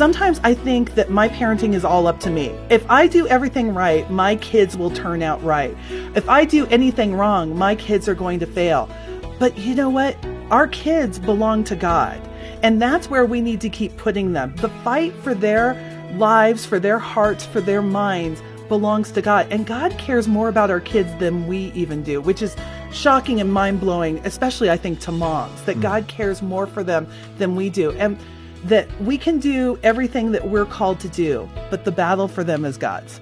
sometimes I think that my parenting is all up to me. If I do everything right, my kids will turn out right. If I do anything wrong, my kids are going to fail. But you know what? Our kids belong to God. And that's where we need to keep putting them. The fight for their lives, for their hearts, for their minds belongs to God. And God cares more about our kids than we even do, which is shocking and mind-blowing, especially I think to moms, that God cares more for them than we do. And that we can do everything that we're called to do, but the battle for them is God's.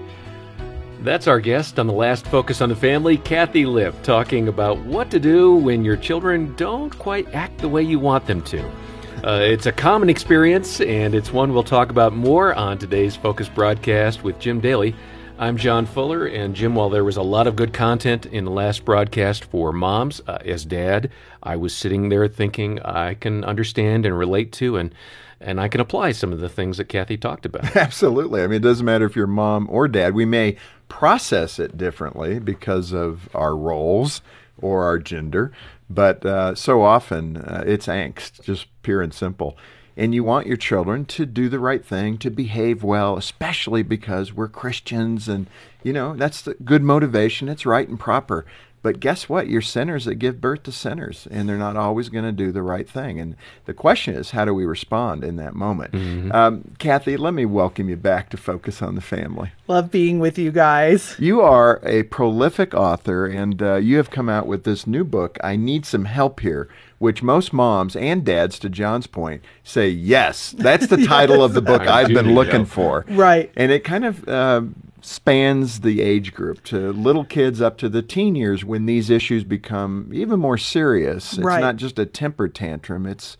That's our guest on the last Focus on the Family, Kathy Lipp, talking about what to do when your children don't quite act the way you want them to. It's a common experience, and it's one we'll talk about more on today's Focus broadcast with Jim Daly. I'm John Fuller, and Jim, while there was a lot of good content in the last broadcast for moms, as dad, I was sitting there thinking I can understand and relate to and I can apply some of the things that Kathy talked about. Absolutely. I mean, it doesn't matter if you're mom or dad. We may process it differently because of our roles or our gender, but so often it's angst, just pure and simple. And you want your children to do the right thing, to behave well, especially because we're Christians and, you know, that's the good motivation. It's right and proper. But guess what? You're sinners that give birth to sinners, and they're not always going to do the right thing. And the question is, how do we respond in that moment? Mm-hmm. Kathy, let me welcome you back to Focus on the Family. Love being with you guys. You are a prolific author, and you have come out with this new book, I Need Some Help Here, which most moms and dads, to John's point, say, yes, that's the title of the book I've been looking for. Right. And it kind of spans the age group to little kids up to the teen years when these issues become even more serious. It's not just a temper tantrum. It's,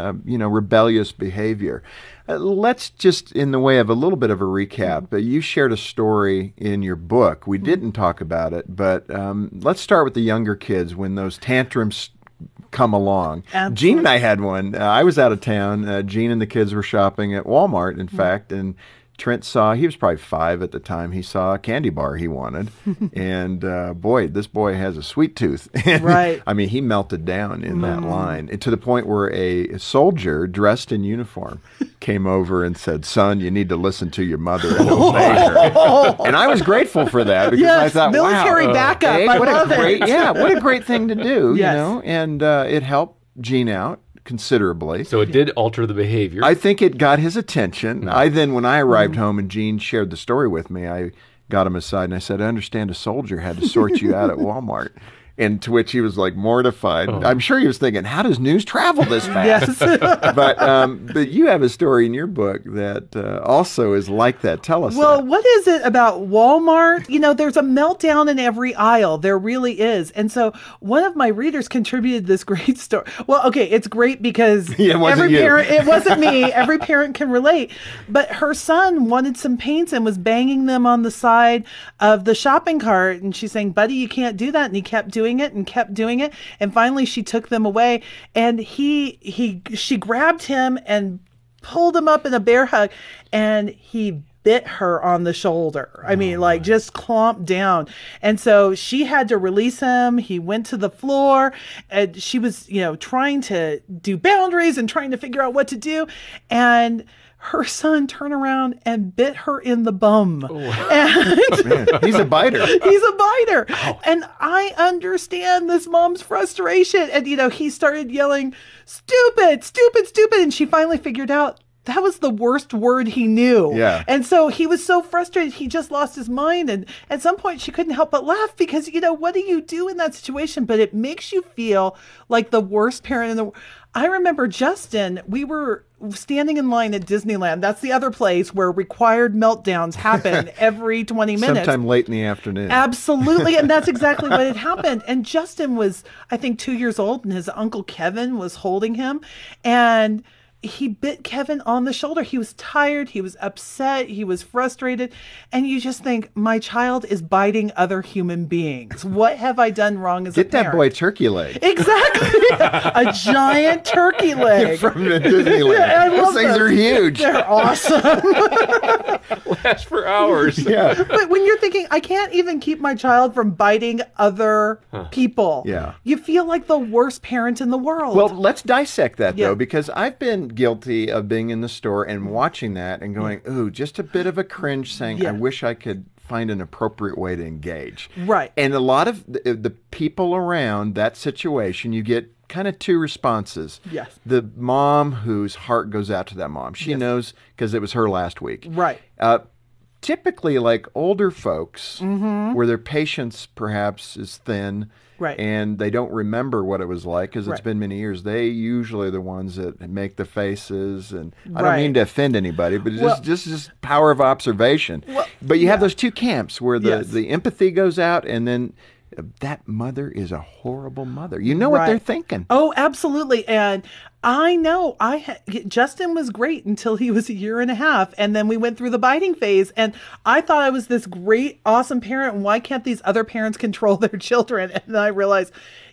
rebellious behavior. Let's just, in the way of a little bit of a recap, you shared a story in your book. We didn't talk about it, but let's start with the younger kids when those tantrums come along. Absolutely. Jean and I had one. I was out of town. Jean and the kids were shopping at Walmart, in fact, and Trent saw, he was probably 5 at the time, he saw a candy bar he wanted. And this boy has a sweet tooth. Right. I mean, he melted down in that line to the point where a soldier dressed in uniform came over and said, son, you need to listen to your mother and obey her. And I was grateful for that because I thought, military backup. I love it. Yeah, what a great thing to do, yes. you know? And it helped Jean out considerably. So it did alter the behavior. I think it got his attention. When I arrived home and Jean shared the story with me, I got him aside and I said, I understand a soldier had to sort you out at Walmart. And to which he was like mortified. I'm sure he was thinking, how does news travel this fast? Yes. But you have a story in your book that also is like that. Tell us Well, that. what is it about Walmart? You know, there's a meltdown in every aisle. There really is. And so one of my readers contributed this great story. Well, okay, it's great because it wasn't me. Every parent can relate. But her son wanted some paints and was banging them on the side of the shopping cart. And she's saying, buddy, you can't do that. And he kept doing it and kept doing it. And finally she took them away and she grabbed him and pulled him up in a bear hug and he bit her on the shoulder. I mean, just clomped down. And so she had to release him. He went to the floor and she was, trying to do boundaries and trying to figure out what to do. And her son turned around and bit her in the bum. Man, he's a biter. He's a biter. Ow. And I understand this mom's frustration. And, he started yelling, stupid, stupid, stupid. And she finally figured out that was the worst word he knew. Yeah. And so he was so frustrated, he just lost his mind. And at some point she couldn't help but laugh because, what do you do in that situation? But it makes you feel like the worst parent in the world. I remember Justin, we were standing in line at Disneyland. That's the other place where required meltdowns happen every 20 minutes. Sometime late in the afternoon. Absolutely. And that's exactly what had happened. And Justin was, I think, 2 years old and his uncle Kevin was holding him. And he bit Kevin on the shoulder. He was tired. He was upset. He was frustrated. And you just think, my child is biting other human beings. What have I done wrong as a parent? Get that boy turkey leg. Exactly. A giant turkey leg. From the Disneyland. Yeah, I love Those things are huge. They're awesome. Last for hours. Yeah. But when you're thinking, I can't even keep my child from biting other people. Yeah. You feel like the worst parent in the world. Well, let's dissect that, Yeah. though, because I've been guilty of being in the store and watching that and going, ooh, just a bit of a cringe saying, I wish I could find an appropriate way to engage. Right. And a lot of the people around that situation, you get kind of two responses. Yes. The mom whose heart goes out to that mom. She knows because it was her last week. Right. Typically, like older folks, where their patience perhaps is thin, Right. and they don't remember what it was like because it's been many years, they usually are the ones that make the faces. And I don't mean to offend anybody, but just power of observation. But you have those two camps where the empathy goes out, and then that mother is a horrible mother. You know what they're thinking. Oh, absolutely. And I know Justin was great until he was 1.5 years. And then we went through the biting phase. And I thought I was this great, awesome parent. And why can't these other parents control their children? And then I realized,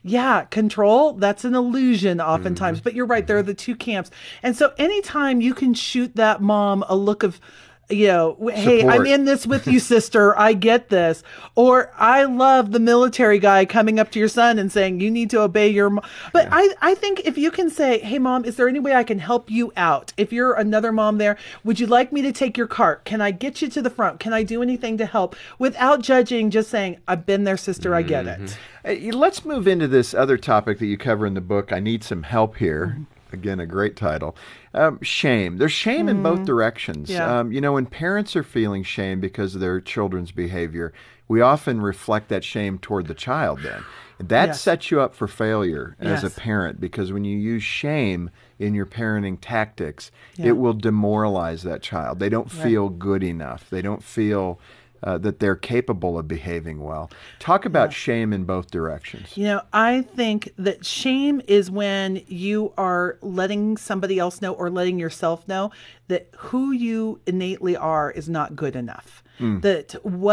control, that's an illusion oftentimes. But you're right. There are the two camps. And so anytime you can shoot that mom a look of, hey, Support. I'm in this with you, sister. I get this. Or I love the military guy coming up to your son and saying, you need to obey your mom. But I think if you can say, hey, mom, is there any way I can help you out? If you're another mom there, would you like me to take your cart? Can I get you to the front? Can I do anything to help? Without judging, just saying, I've been there, sister. I get it. Let's move into this other topic that you cover in the book, I Need Some Help Here. Again, a great title. Shame. There's shame in both directions. Yeah. When parents are feeling shame because of their children's behavior, we often reflect that shame toward the child then. That sets you up for failure as a parent, because when you use shame in your parenting tactics, it will demoralize that child. They don't feel good enough. They don't feel that they're capable of behaving well. Talk about shame in both directions. I think that shame is when you are letting somebody else know or letting yourself know that who you innately are is not good enough. That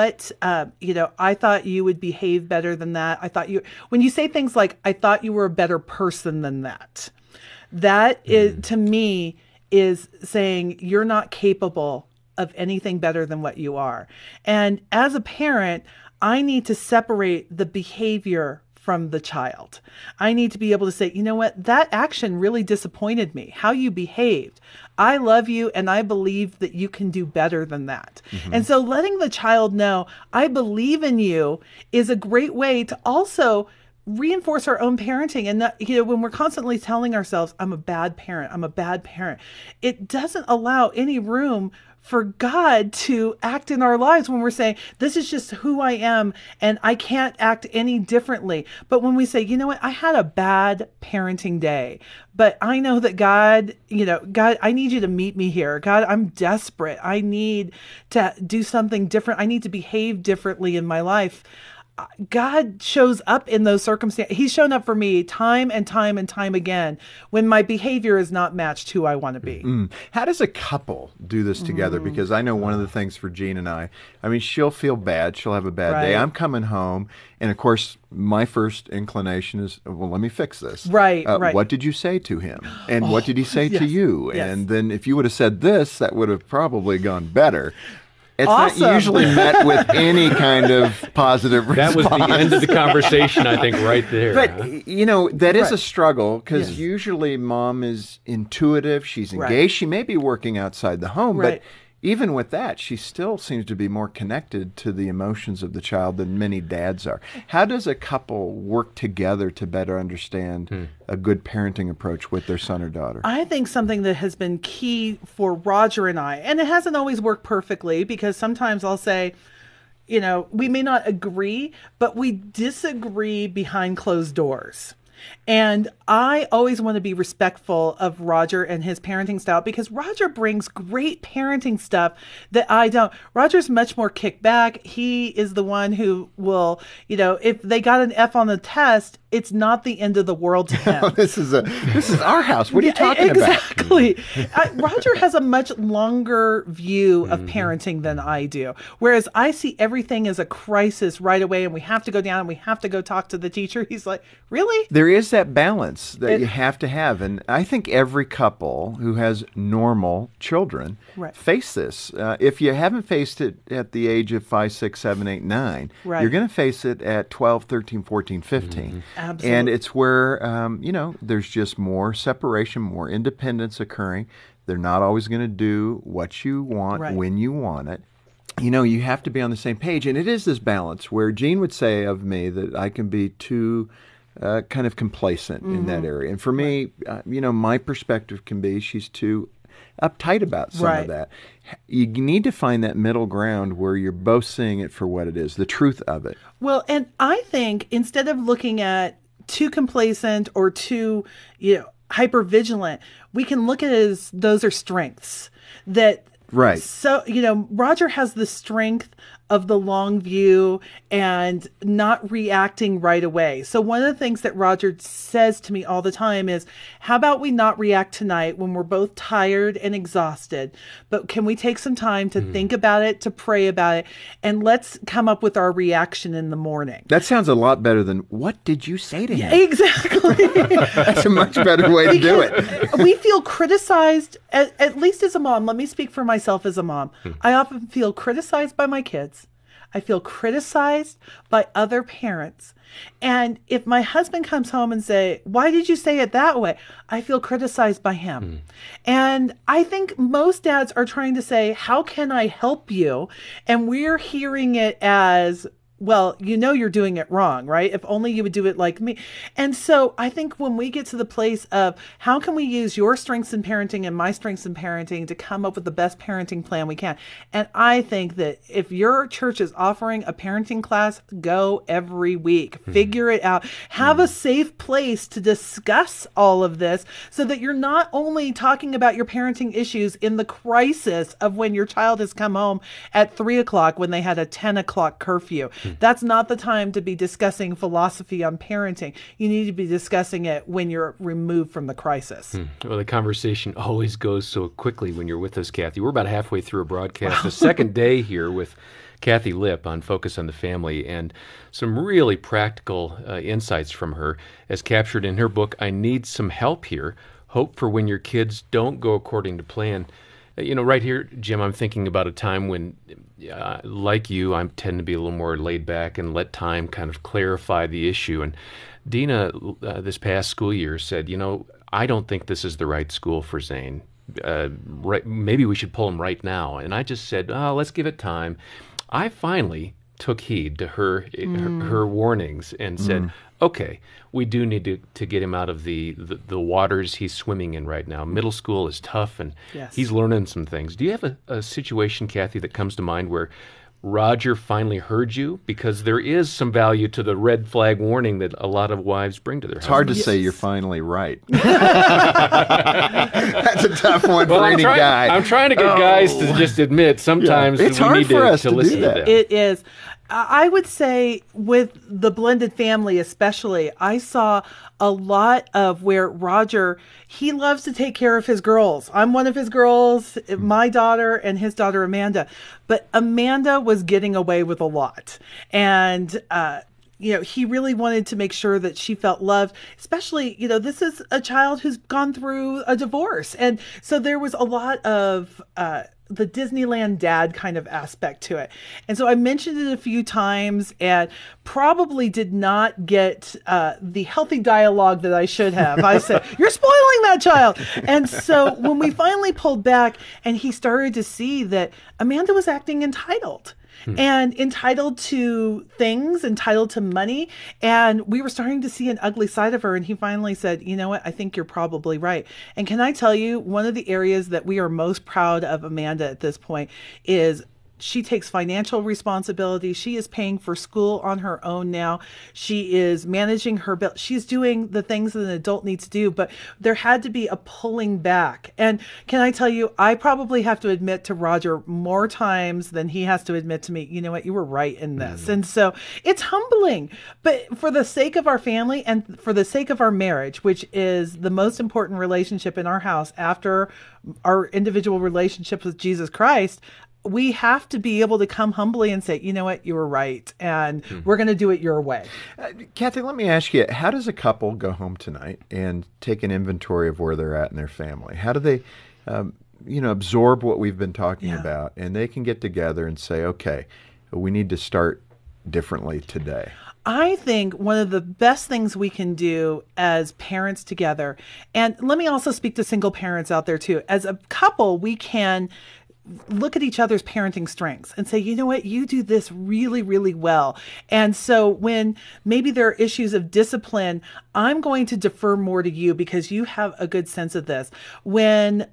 I thought you would behave better than that. When you say things like, I thought you were a better person than that, that is, to me, is saying you're not capable of anything better than what you are. And as a parent, I need to separate the behavior from the child. I need to be able to say, you know what, that action really disappointed me, how you behaved. I love you and I believe that you can do better than that. And so letting the child know, I believe in you, is a great way to also reinforce our own parenting. And that, when we're constantly telling ourselves, I'm a bad parent, it doesn't allow any room for God to act in our lives when we're saying, this is just who I am and I can't act any differently. But when we say, you know what, I had a bad parenting day, but I know that God, I need you to meet me here. God, I'm desperate. I need to do something different. I need to behave differently in my life. God shows up in those circumstances. He's shown up for me time and time and time again when my behavior is not matched who I want to be. How does a couple do this together? Because I know one of the things for Jean and I mean, she'll feel bad. She'll have a bad day. I'm coming home. And of course, my first inclination is, well, let me fix this. Right. What did you say to him? And what did he say to you? Yes. And then if you would have said this, that would have probably gone better. It's awesome. Not usually met with any kind of positive response. That was the end of the conversation, I think, right there. But, that is a struggle because usually mom is intuitive. She's engaged. She may be working outside the home, but even with that, she still seems to be more connected to the emotions of the child than many dads are. How does a couple work together to better understand a good parenting approach with their son or daughter? I think something that has been key for Roger and I, and it hasn't always worked perfectly because sometimes I'll say, we may not agree, but we disagree behind closed doors. And I always want to be respectful of Roger and his parenting style because Roger brings great parenting stuff that I don't. Roger's much more kicked back. He is the one who will, if they got an F on the test, it's not the end of the world to him. This is our house. What are you talking about? Exactly. Roger has a much longer view of parenting than I do. Whereas I see everything as a crisis right away and we have to go down and we have to go talk to the teacher. He's like, really? There is that balance that you have to have. And I think every couple who has normal children Right. face this. If you haven't faced it at the age of 5, 6, 7, 8, 9, Right. you're going to face it at 12, 13, 14, 15. Absolutely. And it's where, there's just more separation, more independence occurring. They're not always going to do what you want Right. when you want it. You have to be on the same page. And it is this balance where Jean would say of me that I can be too kind of complacent in that area. And for me, my perspective can be she's too uptight about some Right. of that. You need to find that middle ground where you're both seeing it for what it is, the truth of it. Well, and I think instead of looking at too complacent or too, hyper vigilant, we can look at it as those are strengths that. Right. So, Roger has the strength of the long view and not reacting right away. So one of the things that Roger says to me all the time is, how about we not react tonight when we're both tired and exhausted, but can we take some time to think about it, to pray about it, and let's come up with our reaction in the morning. That sounds a lot better than, what did you say to him? Exactly. That's a much better way to do it. We feel criticized, at least as a mom. Let me speak for myself as a mom. I often feel criticized by my kids. I feel criticized by other parents. And if my husband comes home and say, why did you say it that way? I feel criticized by him. And I think most dads are trying to say, how can I help you? And we're hearing it as, well, you're doing it wrong, right? If only you would do it like me. And so I think when we get to the place of how can we use your strengths in parenting and my strengths in parenting to come up with the best parenting plan we can. And I think that if your church is offering a parenting class, go every week, figure it out, have a safe place to discuss all of this so that you're not only talking about your parenting issues in the crisis of when your child has come home at 3:00 when they had a 10:00 curfew. That's not the time to be discussing philosophy on parenting. You need to be discussing it when you're removed from the crisis. Well, the conversation always goes so quickly when you're with us, Kathy. We're about halfway through a broadcast, the second day here with Kathy Lipp on Focus on the Family, and some really practical insights from her as captured in her book, I Need Some Help Here, Hope for When Your Kids Don't Go According to Plan. Right here, Jim, I'm thinking about a time when, like you, I tend to be a little more laid back and let time kind of clarify the issue. And Dina, this past school year, said, I don't think this is the right school for Zane. Maybe we should pull him right now. And I just said, let's give it time. I finally took heed to her warnings and said, okay, we do need to get him out of the waters he's swimming in right now. Middle school is tough, and Yes. he's learning some things. Do you have a situation, Kathy, that comes to mind where Roger finally heard you? Because there is some value to the red flag warning that a lot of wives bring to their It's hard to Yes. say you're finally right. That's a tough one for any guy. I'm trying to get guys to just admit sometimes It's we hard need for us to to do listen that. to them. It is. I would say with the blended family especially, I saw a lot of where Roger, he loves to take care of his girls. I'm one of his girls, my daughter and his daughter Amanda. But Amanda was getting away with a lot. And, he really wanted to make sure that she felt loved, especially, this is a child who's gone through a divorce. And so there was a lot of, the Disneyland dad kind of aspect to it. And so I mentioned it a few times and probably did not get the healthy dialogue that I should have. I said, you're spoiling that child. And so when we finally pulled back and he started to see that Amanda was acting entitled. And entitled to things, entitled to money. And we were starting to see an ugly side of her. And he finally said, you know what? I think you're probably right. And can I tell you, one of the areas that we are most proud of Amanda at this point is she takes financial responsibility. She is paying for school on her own now. She is managing her bill. She's doing the things that an adult needs to do, but there had to be a pulling back. And can I tell you, I probably have to admit to Roger more times than he has to admit to me, you know what, you were right in this. And so it's humbling, but for the sake of our family and for the sake of our marriage, which is the most important relationship in our house after our individual relationships with Jesus Christ, we have to be able to come humbly and say, you know what, you were right, and we're going to do it your way. Kathy, let me ask you, how does a couple go home tonight and take an inventory of where they're at in their family? How do they, absorb what we've been talking about, and they can get together and say, okay, we need to start differently today? I think one of the best things we can do as parents together, and let me also speak to single parents out there too. As a couple, we can look at each other's parenting strengths and say, you know what, you do this really, really well. And so when maybe there are issues of discipline, I'm going to defer more to you because you have a good sense of this. And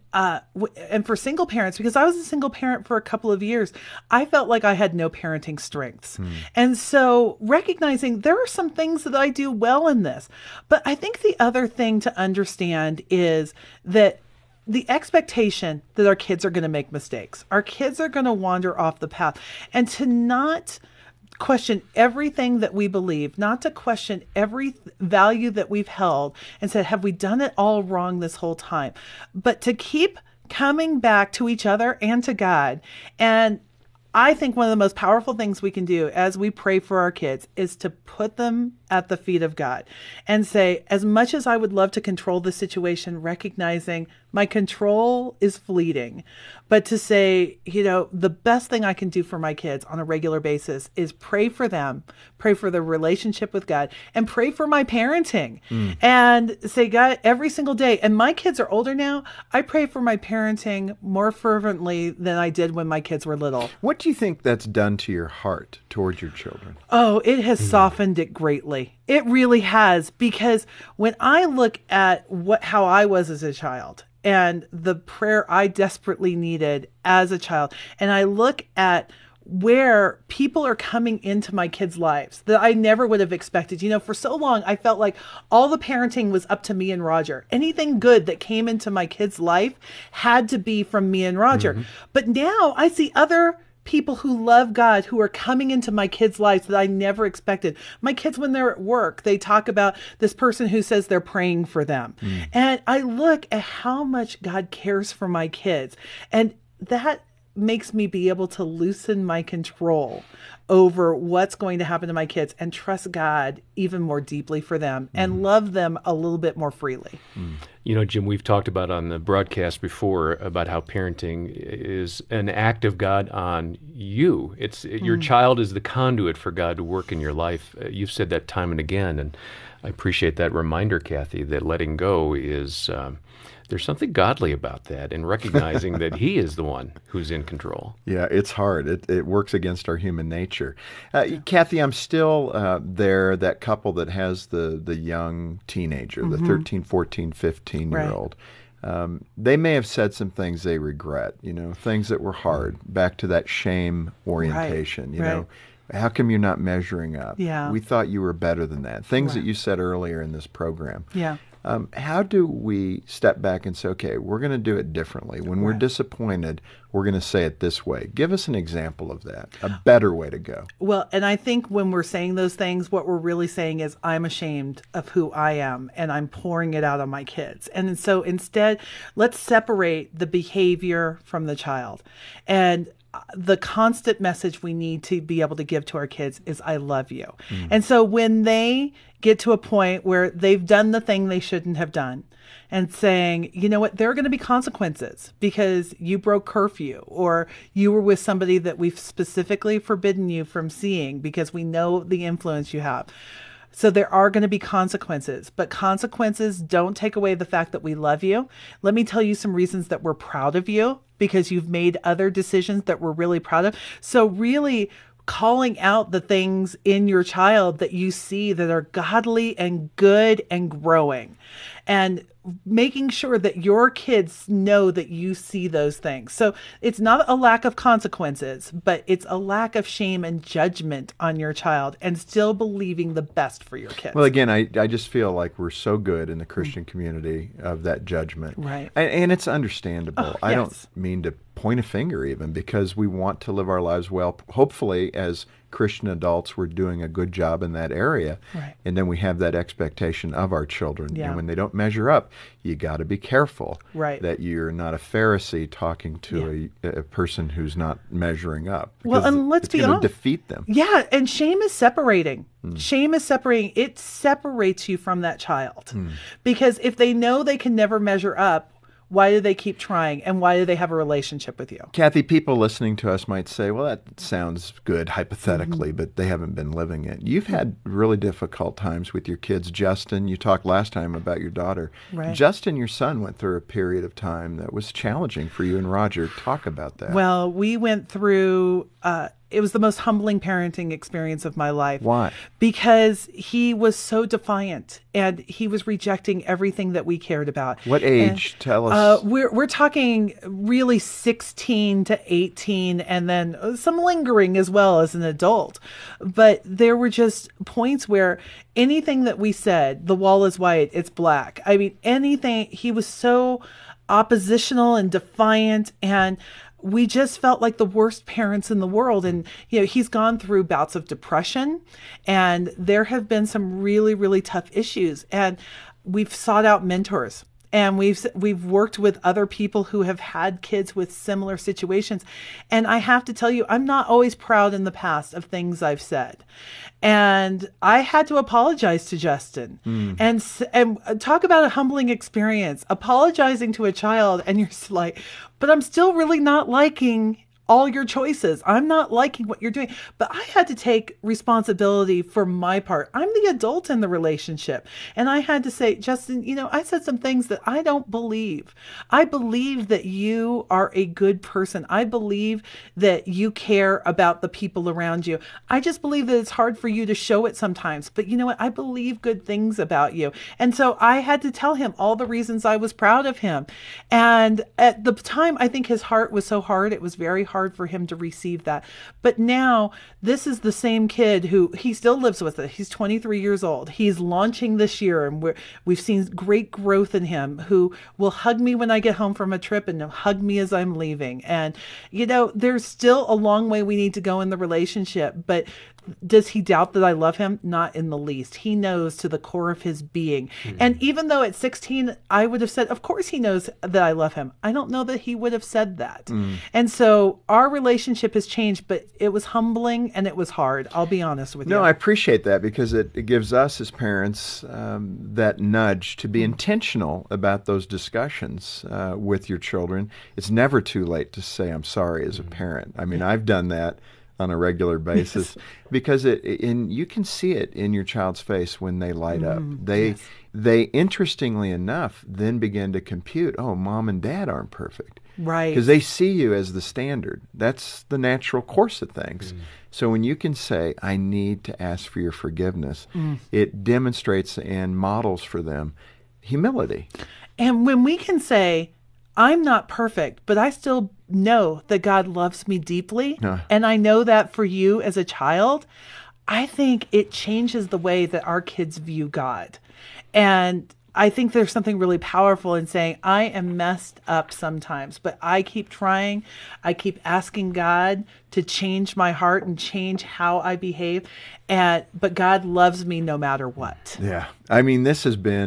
for single parents, because I was a single parent for a couple of years, I felt like I had no parenting strengths. And so recognizing there are some things that I do well in this. But I think the other thing to understand is that the expectation that our kids are going to make mistakes, our kids are going to wander off the path, and to not question everything that we believe, not to question every value that we've held and said, have we done it all wrong this whole time? But to keep coming back to each other and to God. And I think one of the most powerful things we can do as we pray for our kids is to put them at the feet of God and say, as much as I would love to control the situation, recognizing my control is fleeting, but to say, the best thing I can do for my kids on a regular basis is pray for them, pray for their relationship with God, and pray for my parenting and say, God, every single day. And my kids are older now. I pray for my parenting more fervently than I did when my kids were little. What do you think that's done to your heart towards your children? Oh, it has softened it greatly. It really has, because when I look at how I was as a child and the prayer I desperately needed as a child, and I look at where people are coming into my kids' lives that I never would have expected. For so long, I felt like all the parenting was up to me and Roger. Anything good that came into my kids' life had to be from me and Roger. But now I see other people who love God who are coming into my kids' lives that I never expected. My kids, when they're at work, they talk about this person who says they're praying for them. And I look at how much God cares for my kids. And that makes me be able to loosen my control over what's going to happen to my kids and trust God even more deeply for them and love them a little bit more freely. Jim, we've talked about on the broadcast before about how parenting is an act of God on you. Your child is the conduit for God to work in your life. You've said that time and again, and I appreciate that reminder, Kathy, that letting go is there's something godly about that, and recognizing that He is the one who's in control. Yeah, it's hard. It works against our human nature. Kathy, I'm still that couple that has the young teenager, the 13, 14, 15-year-old. They may have said some things they regret, things that were hard, back to that shame orientation, you know. How come you're not measuring up? Yeah. We thought you were better than that. Things that you said earlier in this program. Yeah. How do we step back and say, okay, we're going to do it differently? When we're disappointed, we're going to say it this way. Give us an example of that, a better way to go. Well, and I think when we're saying those things, what we're really saying is I'm ashamed of who I am and I'm pouring it out on my kids. And so instead, let's separate the behavior from the child. And the constant message we need to be able to give to our kids is I love you. And so when they get to a point where they've done the thing they shouldn't have done and saying, you know what, there are going to be consequences because you broke curfew or you were with somebody that we've specifically forbidden you from seeing because we know the influence you have. So there are going to be consequences, but consequences don't take away the fact that we love you. Let me tell you some reasons that we're proud of you because you've made other decisions that we're really proud of. So really calling out the things in your child that you see that are godly and good and growing, and making sure that your kids know that you see those things. So it's not a lack of consequences, but it's a lack of shame and judgment on your child and still believing the best for your kids. Well, again, I just feel like we're so good in the Christian community of that judgment. Right. And it's understandable. Oh, I don't yes. mean to point a finger even, because we want to live our lives well. Hopefully, as Christian adults, we're doing a good job in that area. Right. And then we have that expectation of our children. Yeah. And when they don't measure up, you got to be careful Right. that you're not a Pharisee talking to a person who's not measuring up. Well, because and let's it's be gonna honest. defeat them. Yeah, and shame is separating. Shame is separating. It separates you from that child. Because if they know they can never measure up, why do they keep trying? And why do they have a relationship with you? Kathy, people listening to us might say, well, that sounds good hypothetically, but they haven't been living it. You've had really difficult times with your kids. Justin, you talked last time about your daughter. Right. Justin, your son, went through a period of time that was challenging for you and Roger. Talk about that. Well, we went through, it was the most humbling parenting experience of my life. Why? Because he was so defiant and he was rejecting everything that we cared about. What age? Tell us. We're talking really 16 to 18 and then some lingering as well as an adult. But there were just points where anything that we said, the wall is white, it's black. I mean, anything, he was so oppositional and defiant, and we just felt like the worst parents in the world. And, he's gone through bouts of depression, and there have been some really, really tough issues. And we've sought out mentors, and we've worked with other people who have had kids with similar situations. And I have to tell you, I'm not always proud in the past of things I've said. And I had to apologize to Justin and talk about a humbling experience, apologizing to a child. And you're like, but I'm still really not liking all your choices. I'm not liking what you're doing. But I had to take responsibility for my part. I'm the adult in the relationship. And I had to say, Justin, I said some things that I don't believe. I believe that you are a good person. I believe that you care about the people around you. I just believe that it's hard for you to show it sometimes. But you know what? I believe good things about you. And so I had to tell him all the reasons I was proud of him. And at the time, I think his heart was so hard. It was very hard for him to receive that. But now this is the same kid who he still lives with us. He's 23 years old. He's launching this year, and we've seen great growth in him, who will hug me when I get home from a trip and hug me as I'm leaving. And, there's still a long way we need to go in the relationship, but does he doubt that I love him? Not in the least. He knows to the core of his being. And even though at 16, I would have said, of course he knows that I love him. I don't know that he would have said that. And so our relationship has changed, but it was humbling and it was hard. I'll be honest with you. No, I appreciate that, because it gives us as parents that nudge to be intentional about those discussions with your children. It's never too late to say, I'm sorry as a parent. I mean, I've done that on a regular basis, because you can see it in your child's face when they light up. They interestingly enough then begin to compute, oh, mom and dad aren't perfect. Right. Because they see you as the standard. That's the natural course of things. So when you can say, I need to ask for your forgiveness, it demonstrates and models for them humility. And when we can say, I'm not perfect, but I still know that God loves me deeply, and I know that for you as a child, I think it changes the way that our kids view God. And I think there's something really powerful in saying, I am messed up sometimes, but I keep trying. I keep asking God to change my heart and change how I behave. But God loves me no matter what. Yeah. I mean, that's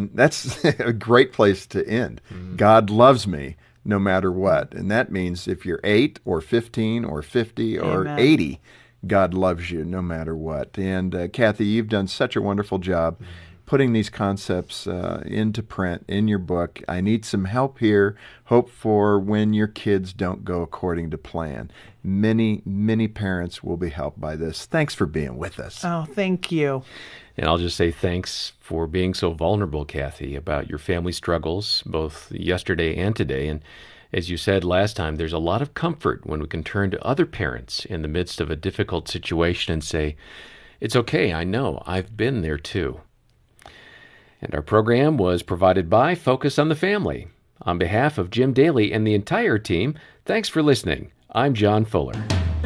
a great place to end. God loves me no matter what. And that means if you're 8 or 15 or 50 or Amen. 80, God loves you no matter what. And Kathy, you've done such a wonderful job putting these concepts into print in your book. I need some help here. Hope for when your kids don't go according to plan. Many, many parents will be helped by this. Thanks for being with us. Oh, thank you. And I'll just say thanks for being so vulnerable, Kathy, about your family struggles, both yesterday and today. And as you said last time, there's a lot of comfort when we can turn to other parents in the midst of a difficult situation and say, it's okay, I know, I've been there too. And our program was provided by Focus on the Family. On behalf of Jim Daly and the entire team, thanks for listening. I'm John Fuller.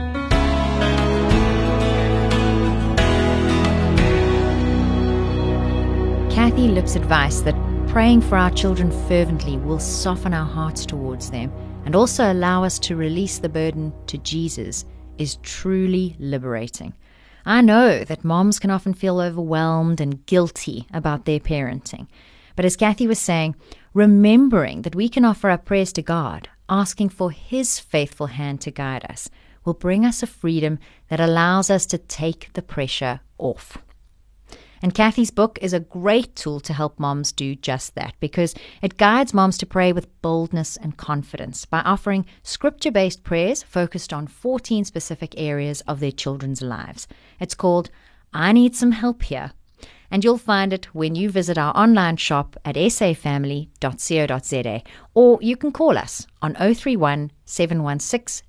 Kathy Lipp's advice that praying for our children fervently will soften our hearts towards them and also allow us to release the burden to Jesus is truly liberating. I know that moms can often feel overwhelmed and guilty about their parenting, But as Kathy was saying, remembering that we can offer up prayers to God, asking for His faithful hand to guide us, will bring us a freedom that allows us to take the pressure off. And Kathy's book is a great tool to help moms do just that, because it guides moms to pray with boldness and confidence by offering scripture-based prayers focused on 14 specific areas of their children's lives. It's called I Need Some Help Here, and you'll find it when you visit our online shop at safamily.co.za, or you can call us on 031 716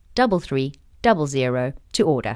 3300 to order.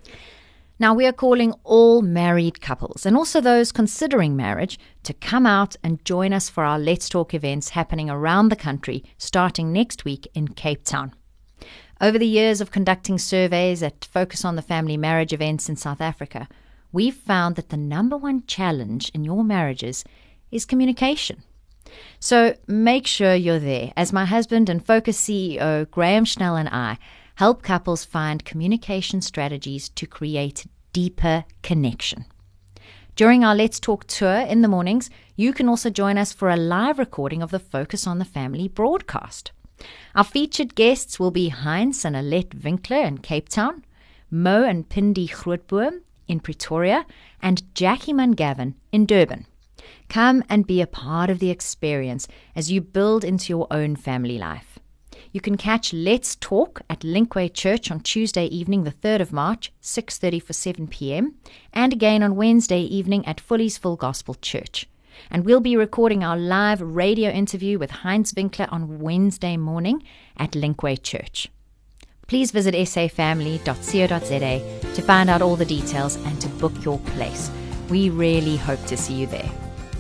Now, we are calling all married couples and also those considering marriage to come out and join us for our Let's Talk events happening around the country starting next week in Cape Town. Over the years of conducting surveys at Focus on the Family marriage events in South Africa, we've found that the number one challenge in your marriages is communication. So make sure you're there as my husband and Focus CEO Graham Schnell and I help couples find communication strategies to create deeper connection. During our Let's Talk tour in the mornings, you can also join us for a live recording of the Focus on the Family broadcast. Our featured guests will be Heinz and Alette Winkler in Cape Town, Mo and Pindi Grootboom in Pretoria, and Jackie Mungavin in Durban. Come and be a part of the experience as you build into your own family life. You can catch Let's Talk at Linkway Church on Tuesday evening, the 3rd of March, 6:30 for 7 p.m., and again on Wednesday evening at Fully's Full Gospel Church. And we'll be recording our live radio interview with Heinz Winkler on Wednesday morning at Linkway Church. Please visit safamily.co.za to find out all the details and to book your place. We really hope to see you there.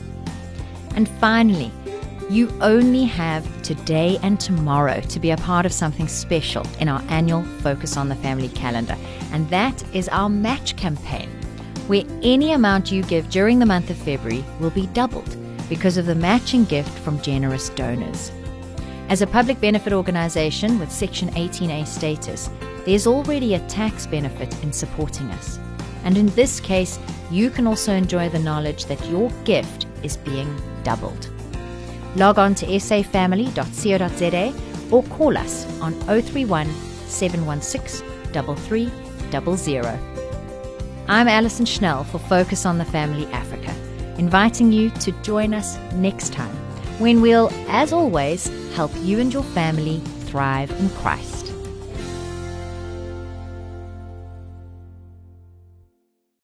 And finally, you only have today and tomorrow to be a part of something special in our annual Focus on the Family calendar, and that is our match campaign, where any amount you give during the month of February will be doubled because of the matching gift from generous donors. As a public benefit organization with Section 18A status, there's already a tax benefit in supporting us. And in this case, you can also enjoy the knowledge that your gift is being doubled. Log on to safamily.co.za or call us on 031 716 3300. I'm Alison Schnell for Focus on the Family Africa, inviting you to join us next time when we'll, as always, help you and your family thrive in Christ.